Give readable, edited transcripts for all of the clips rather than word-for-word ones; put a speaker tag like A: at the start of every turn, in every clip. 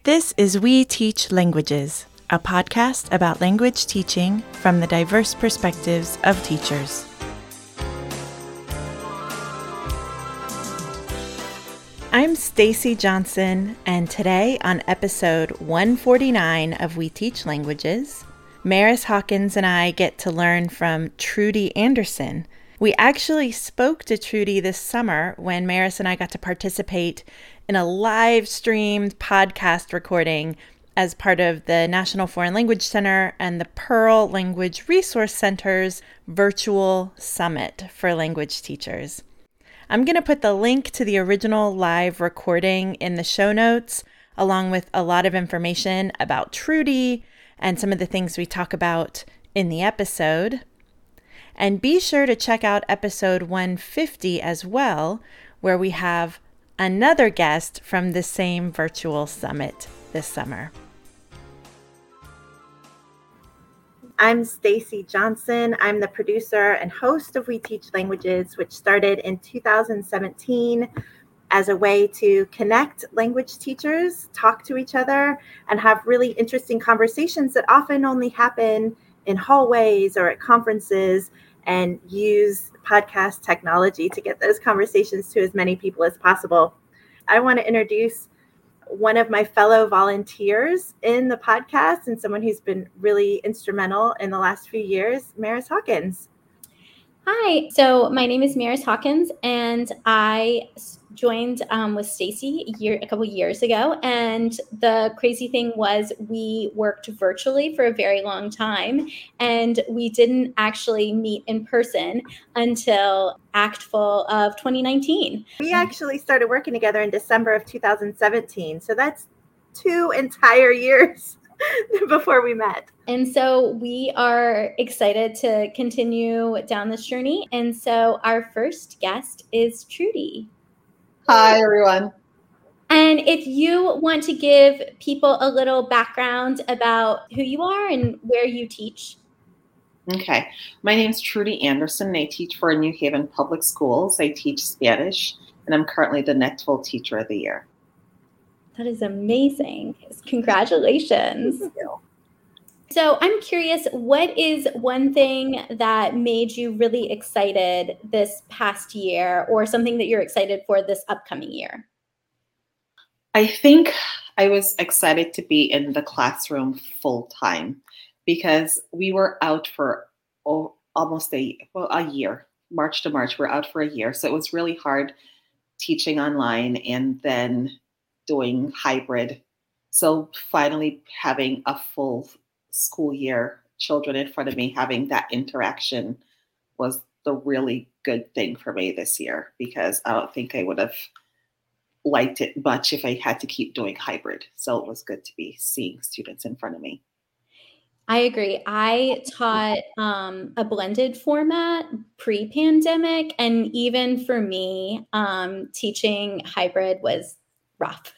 A: This is We Teach Languages, a podcast about language teaching from the diverse perspectives of teachers. I'm Stacy Johnson, and today on episode 149 of We Teach Languages, Maris Hawkins and I get to learn from Trudy Anderson. We actually spoke to Trudy this summer when Maris and I got to participate in a live-streamed podcast recording as part of the National Foreign Language Center and the Pearl Language Resource Center's virtual summit for language teachers. I'm going to put the link to the original live recording in the show notes, along with a lot of information about Trudy and some of the things we talk about in the episode. And be sure to check out episode 150 as well, where we have another guest from the same virtual summit this summer. I'm Stacy Johnson. I'm the producer and host of We Teach Languages, which started in 2017 as a way to connect language teachers, talk to each other, and have really interesting conversations that often only happen in hallways or at conferences, and use podcast technology to get those conversations to as many people as possible. I want to introduce one of my fellow volunteers in the podcast and someone who's been really instrumental in the last few years, Maris Hawkins.
B: Hi, so my name is Maris Hawkins, and I joined with Stacy a couple years ago. And the crazy thing was we worked virtually for a very long time, and we didn't actually meet in person until ACTFL of 2019.
A: We actually started working together in December of 2017. So that's 2 entire years before we met.
B: And so we are excited to continue down this journey. And so our first guest is Trudy.
C: Hi, everyone.
B: And if you want to give people a little background about who you are and where you teach.
C: Okay. My name is Trudy Anderson, and I teach for New Haven Public Schools. I teach Spanish, and I'm currently the NETFL Teacher of the Year.
B: That is amazing. Congratulations.
C: Thank you.
B: So I'm curious, what is one thing that made you really excited this past year, or something that you're excited for this upcoming year?
C: I think I was excited to be in the classroom full time because we were out for almost a year. March to March, we're out for a year. So it was really hard teaching online and then doing hybrid. So finally having a full school year, children in front of me, having that interaction was the really good thing for me this year, because I don't think I would have liked it much if I had to keep doing hybrid. So it was good to be seeing students in front of me.
B: I agree. I taught a blended format pre-pandemic, and even for me, teaching hybrid was rough.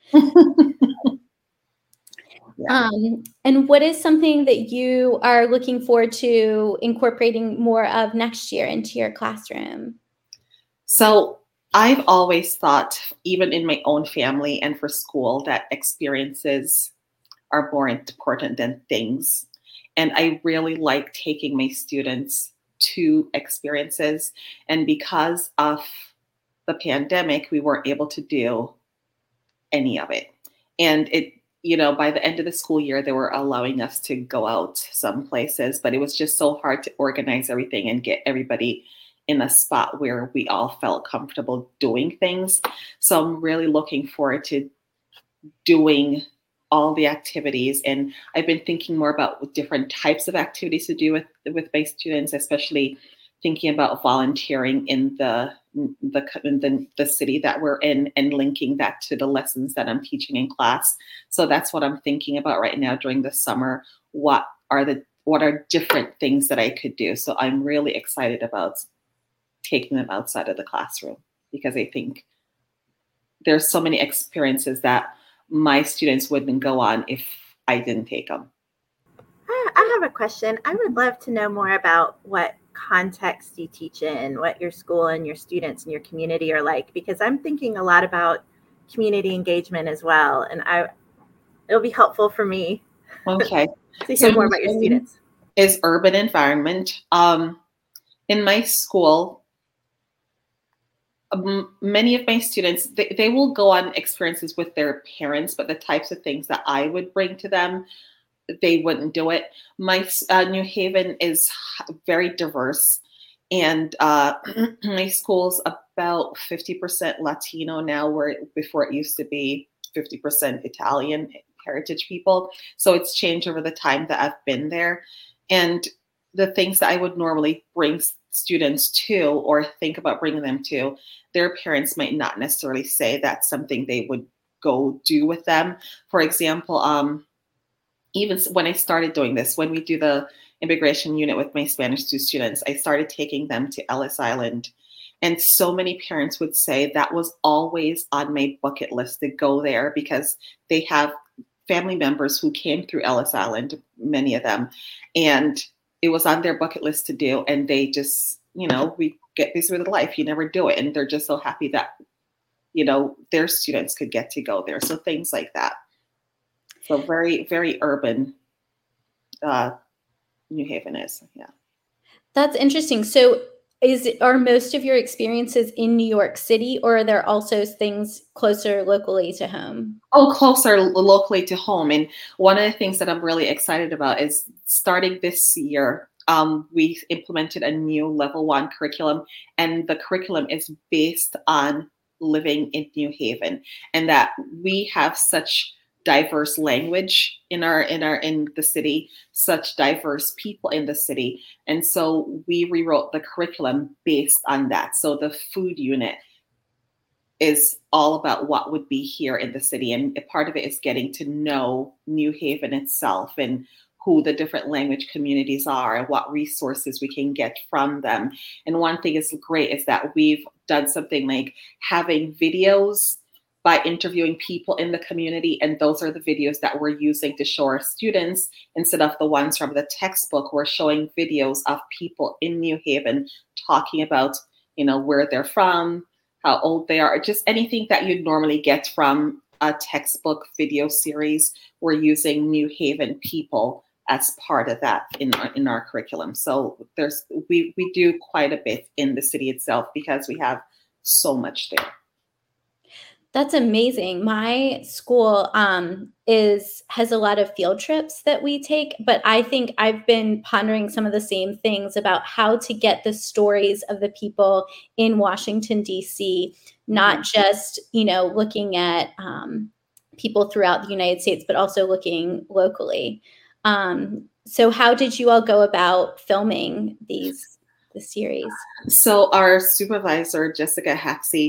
C: Yeah.
B: And what is something that you are looking forward to incorporating more of next year into your classroom?
C: So I've always thought, even in my own family and for school, that experiences are more important than things. And I really like taking my students to experiences. And because of the pandemic, we weren't able to do any of it. And by the end of the school year, they were allowing us to go out some places, but it was just so hard to organize everything and get everybody in a spot where we all felt comfortable doing things. So I'm really looking forward to doing all the activities. And I've been thinking more about different types of activities to do with my students, especially thinking about volunteering in the city that we're in and linking that to the lessons that I'm teaching in class. So that's what I'm thinking about right now during the summer. What are different things that I could do? So I'm really excited about taking them outside of the classroom, because I think there's so many experiences that my students wouldn't go on if I didn't take them.
A: I have a question. I would love to know more about what context you teach in, what your school and your students and your community are like, because I'm thinking a lot about community engagement as well. And it'll be helpful for me
C: Okay.
A: to
C: So
A: hear more about your students.
C: is urban environment. In my school, many of my students, they will go on experiences with their parents, but the types of things that I would bring to them, they wouldn't do it. My New Haven is very diverse, and my school's about 50% Latino now, where before it used to be 50% Italian heritage people. So it's changed over the time that I've been there. And the things that I would normally bring students to or think about bringing them to, their parents might not necessarily say that's something they would go do with them. For example, even when I started doing this, when we do the immigration unit with my Spanish 2 students, I started taking them to Ellis Island. And so many parents would say that was always on my bucket list to go there because they have family members who came through Ellis Island, many of them, and it was on their bucket list to do. And they just, we get busy with life. You never do it. And they're just so happy that, their students could get to go there. So things like that. So very, very urban New Haven is, yeah.
B: That's interesting. So are most of your experiences in New York City, or are there also things closer locally to home?
C: Oh, closer locally to home. And one of the things that I'm really excited about is starting this year, we implemented a new level 1 curriculum, and the curriculum is based on living in New Haven, and that we have such diverse language in the city, such diverse people in the city. And so we rewrote the curriculum based on that. So the food unit is all about what would be here in the city. And a part of it is getting to know New Haven itself and who the different language communities are and what resources we can get from them. And one thing is great is that we've done something like having videos by interviewing people in the community. And those are the videos that we're using to show our students instead of the ones from the textbook. We're showing videos of people in New Haven talking about, where they're from, how old they are, just anything that you'd normally get from a textbook video series. We're using New Haven people as part of that in our curriculum. So we do quite a bit in the city itself because we have so much there.
B: That's amazing. My school has a lot of field trips that we take, but I think I've been pondering some of the same things about how to get the stories of the people in Washington, D.C., not just, looking at people throughout the United States, but also looking locally. So how did you all go about filming the series?
C: So our supervisor, Jessica Haxey,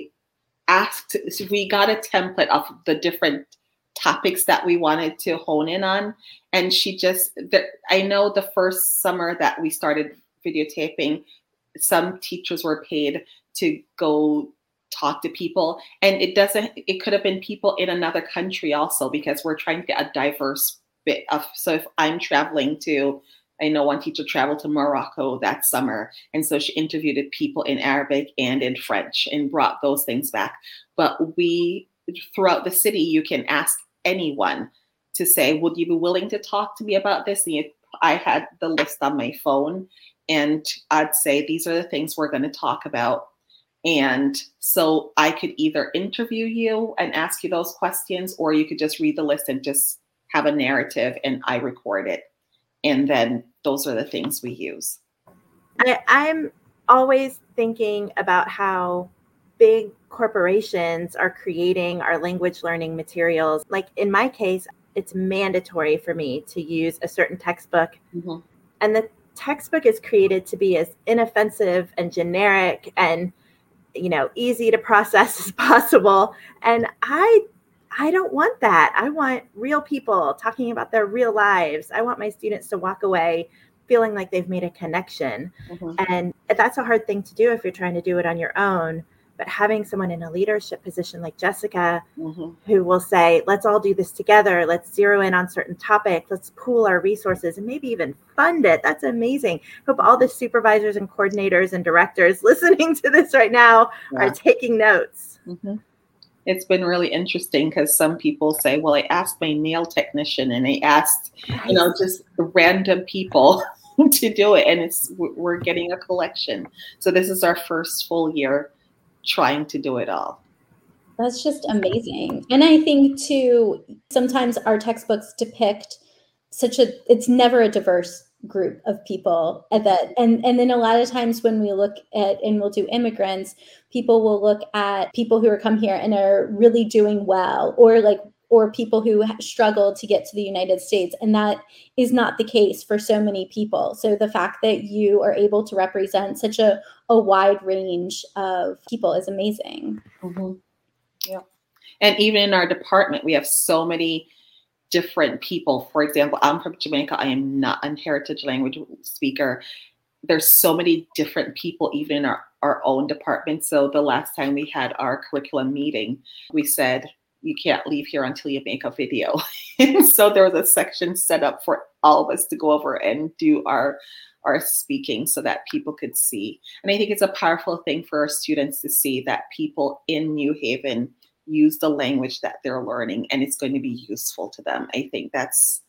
C: we got a template of the different topics that we wanted to hone in on. And I know the first summer that we started videotaping, some teachers were paid to go talk to people. And it could have been people in another country also, because we're trying to get a diverse bit of, so if I'm traveling I know one teacher traveled to Morocco that summer. And so she interviewed people in Arabic and in French and brought those things back. But throughout the city, you can ask anyone to say, would you be willing to talk to me about this? And I had the list on my phone and I'd say, these are the things we're going to talk about. And so I could either interview you and ask you those questions, or you could just read the list and just have a narrative and I record it. And then those are the things we use.
A: I'm always thinking about how big corporations are creating our language learning materials. Like in my case, it's mandatory for me to use a certain textbook. Mm-hmm. And the textbook is created to be as inoffensive and generic and, easy to process as possible. And I don't want that. I want real people talking about their real lives. I want my students to walk away feeling like they've made a connection. Mm-hmm. And that's a hard thing to do if you're trying to do it on your own. But having someone in a leadership position like Jessica, mm-hmm. who will say, let's all do this together. Let's zero in on certain topics. Let's pool our resources and maybe even fund it. That's amazing. Hope all the supervisors and coordinators and directors listening to this right now are taking notes.
C: Mm-hmm. it's been really interesting because some people say, well, I asked my nail technician and I asked, just random people to do it. And we're getting a collection. So this is our first full year trying to do it all.
B: That's just amazing. And I think too, sometimes our textbooks depict it's never a diverse group of people at that. And then a lot of times when we look at, and we'll do immigrants, people will look at people who are come here and are really doing well, or people who struggle to get to the United States. And that is not the case for so many people. So the fact that you are able to represent such a wide range of people is amazing.
C: Mm-hmm. Yeah. And even in our department, we have so many different people. For example, I'm from Jamaica. I am not a heritage language speaker. There's so many different people, even in our own department. So the last time we had our curriculum meeting, we said, you can't leave here until you make a video. And so there was a section set up for all of us to go over and do our speaking so that people could see. And I think it's a powerful thing for our students to see that people in New Haven use the language that they're learning and it's going to be useful to them. I think that's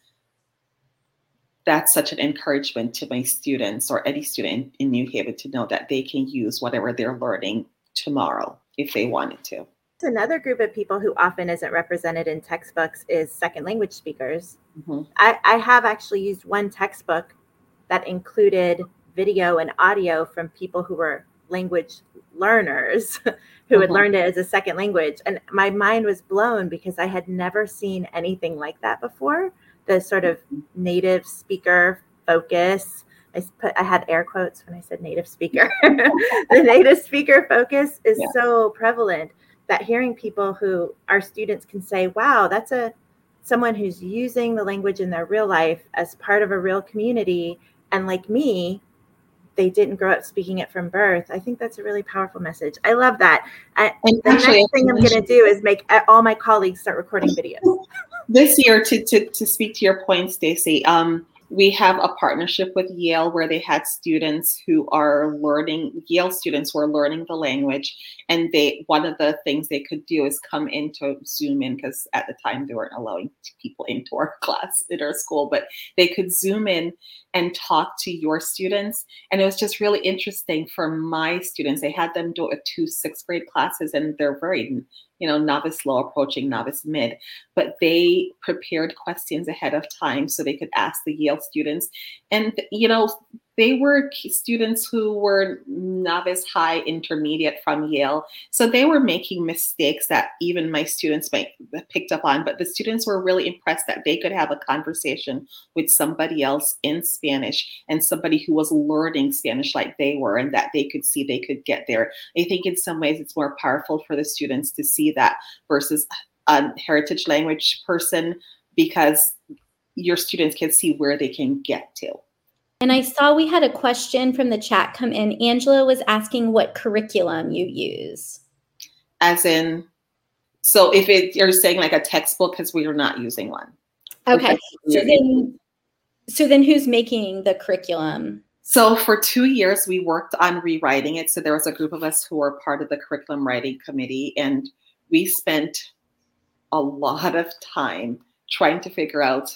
C: such an encouragement to my students or any student in New Haven to know that they can use whatever they're learning tomorrow if they wanted to.
A: Another group of people who often isn't represented in textbooks is second language speakers.
C: Mm-hmm.
A: I have actually used one textbook that included video and audio from people who were language learners who had learned it as a second language. And my mind was blown because I had never seen anything like that before. The sort of native speaker focus. I had air quotes when I said native speaker. The native speaker focus is so prevalent that hearing people who our students can say, wow, that's someone who's using the language in their real life as part of a real community. And like me, they didn't grow up speaking it from birth. I think that's a really powerful message. I love that. And the next thing I'm going to do is make all my colleagues start recording videos.
C: This year, to speak to your point, Stacey, we have a partnership with Yale where they had students who are learning, Yale students who are learning the language. And one of the things they could do is come into Zoom in, because at the time they weren't allowing people into our class in our school, but they could Zoom in and talk to your students. And it was just really interesting for my students. They had them do 2 6th grade classes, and they're very novice low approaching novice mid, but they prepared questions ahead of time so they could ask the Yale students. And, they were students who were novice high intermediate from Yale. So they were making mistakes that even my students might have picked up on, but the students were really impressed that they could have a conversation with somebody else in Spanish and somebody who was learning Spanish like they were, and that they could see they could get there. I think in some ways it's more powerful for the students to see that versus a heritage language person, because your students can see where they can get to.
B: And I saw we had a question from the chat come in. Angela was asking what curriculum you use.
C: As in, so if you're saying like a textbook, because we are not using one.
B: Okay. So then who's making the curriculum?
C: So for 2 years, we worked on rewriting it. So there was a group of us who were part of the curriculum writing committee, and we spent a lot of time trying to figure out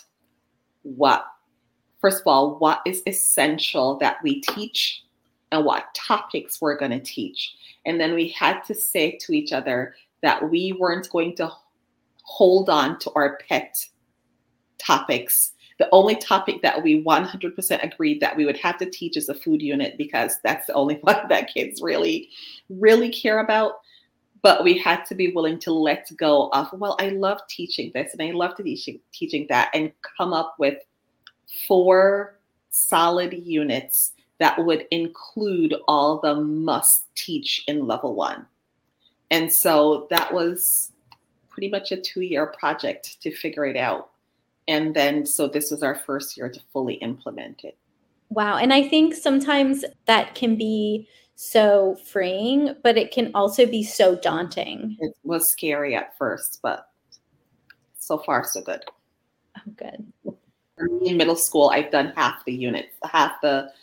C: first of all, what is essential that we teach and what topics we're going to teach. And then we had to say to each other that we weren't going to hold on to our pet topics. The only topic that we 100% agreed that we would have to teach is the food unit, because that's the only one that kids really, really care about. But we had to be willing to let go of, well, I love teaching this and I love teaching that, and come up with 4 solid units that would include all the must teach in level 1. And so that was pretty much a 2-year project to figure it out. And then, so this was our first year to fully implement it.
B: Wow. And I think sometimes that can be so freeing, but it can also be so daunting.
C: It was scary at first, but so far so good.
B: Oh, good.
C: In middle school, I've done half the units, half the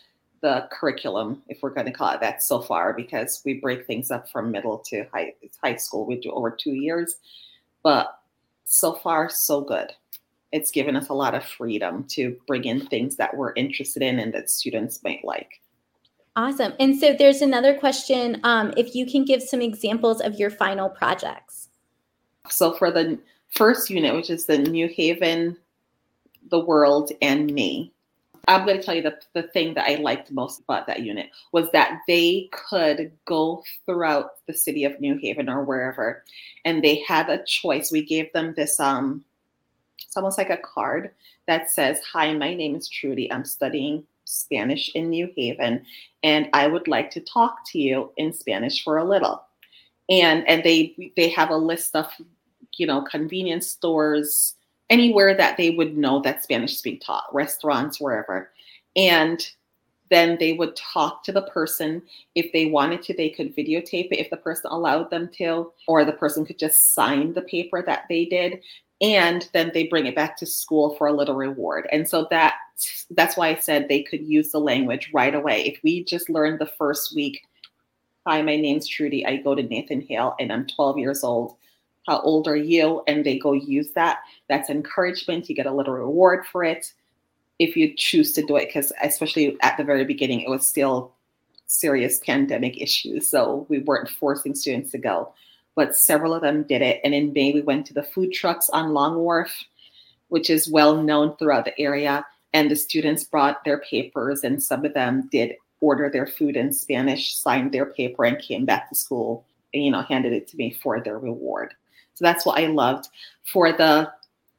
C: the curriculum, if we're going to call it that, so far, because we break things up from middle to high school. We do over 2 years, but so far, so good. It's given us a lot of freedom to bring in things that we're interested in and that students might like.
B: Awesome. And so there's another question, if you can give some examples of your final projects.
C: So for the first unit, which is the New Haven, the world, and me, I'm going to tell you the thing that I liked most about that unit was that they could go throughout the city of New Haven or wherever, and they had a choice. We gave them this, it's almost like a card that says, "Hi, my name is Trudy. I'm studying Spanish in New Haven, and I would like to talk to you in Spanish for a little." And they have a list of, convenience stores, anywhere that they would know that Spanish is being taught, restaurants, wherever. And then they would talk to the person. If they wanted to, they could videotape it if the person allowed them to, or the person could just sign the paper that they did. And then they bring it back to school for a little reward. And so that's why I said they could use the language right away. If we just learned the first week, "Hi, my name's Trudy. I go to Nathan Hale and I'm 12 years old. How old are you?" And they go use that. That's encouragement. You get a little reward for it if you choose to do it, because especially at the very beginning, it was still serious pandemic issues. So we weren't forcing students to go, but several of them did it. And in May, we went to the food trucks on Long Wharf, which is well known throughout the area. And the students brought their papers, and some of them did order their food in Spanish, signed their paper, and came back to school and, handed it to me for their reward. So that's what I loved. For the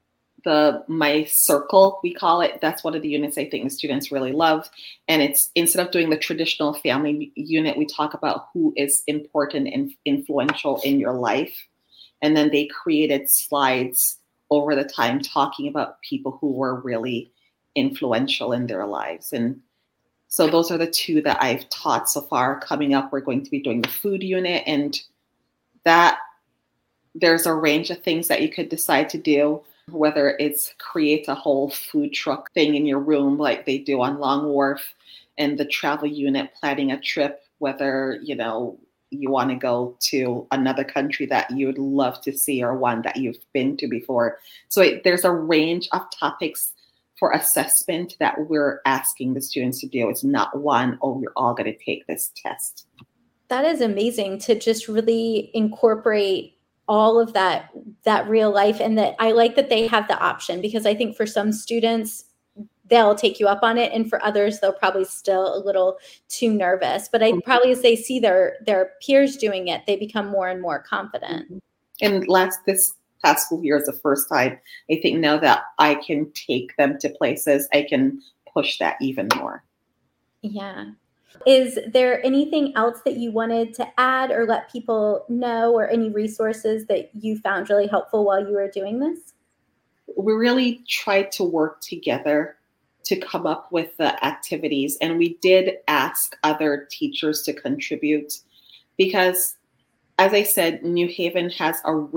C: My Circle, we call it, that's one of the units I think the students really love. And it's, instead of doing the traditional family unit, we talk about who is important and influential in your life. And then they created slides over the time talking about people who were really influential in their lives. And so those are the two that I've taught so far. Coming up, we're going to be doing the food unit, and that there's a range of things that you could decide to do, whether it's create a whole food truck thing in your room like they do on Long Wharf, and the travel unit planning a trip, whether, you want to go to another country that you would love to see or one that you've been to before. So there's a range of topics for assessment that we're asking the students to do. It's not one, "Oh, you're all going to take this test."
B: That is amazing to just really incorporate all of that real life. And that I like that they have the option, because I think for some students, they'll take you up on it. And for others, they'll probably still a little too nervous. But I probably, as they see their peers doing it, they become more and more confident.
C: And this past school year is the first time, I think, now that I can take them to places, I can push that even more.
B: Yeah. Is there anything else that you wanted to add or let people know, or any resources that you found really helpful while you were doing this?
C: We really tried to work together to come up with the activities. And we did ask other teachers to contribute because, as I said, New Haven has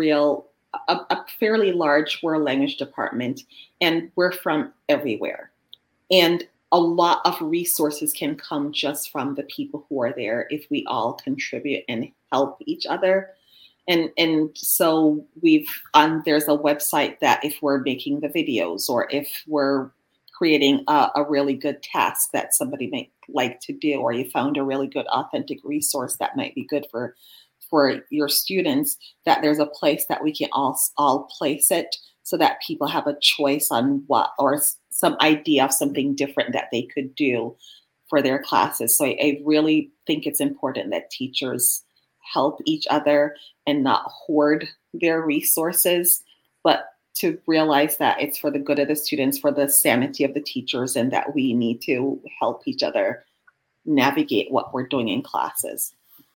C: a fairly large world language department, and we're from everywhere. And a lot of resources can come just from the people who are there if we all contribute and help each other. And so there's a website that if we're making the videos, or if we're creating a really good task that somebody might like to do, or you found a really good authentic resource that might be good for your students, that there's a place that we can all place it so that people have a choice on what, or some idea of something different that they could do for their classes. So I really think it's important that teachers help each other and not hoard their resources, but to realize that it's for the good of the students, for the sanity of the teachers, and that we need to help each other navigate what we're doing in classes.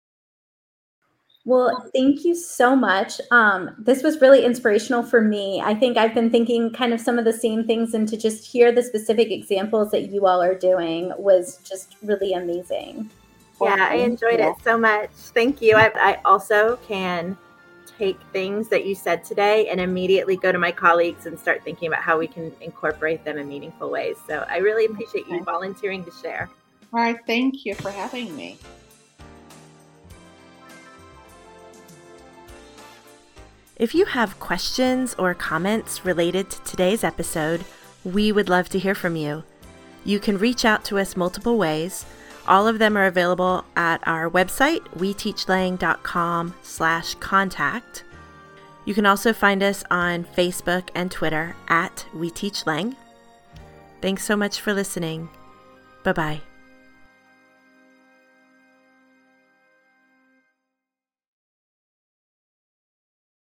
B: Well, thank you so much. This was really inspirational for me. I think I've been thinking kind of some of the same things, and to just hear the specific examples that you all are doing was just really amazing.
A: Yeah, I enjoyed it so much. Thank you. I also can take things that you said today and immediately go to my colleagues and start thinking about how we can incorporate them in meaningful ways. So I really appreciate you volunteering to share.
C: All right, thank you for having me.
A: If you have questions or comments related to today's episode, we would love to hear from you. You can reach out to us multiple ways. All of them are available at our website, weteachlang.com/contact. You can also find us on Facebook and Twitter at WeTeachLang. Thanks so much for listening. Bye-bye.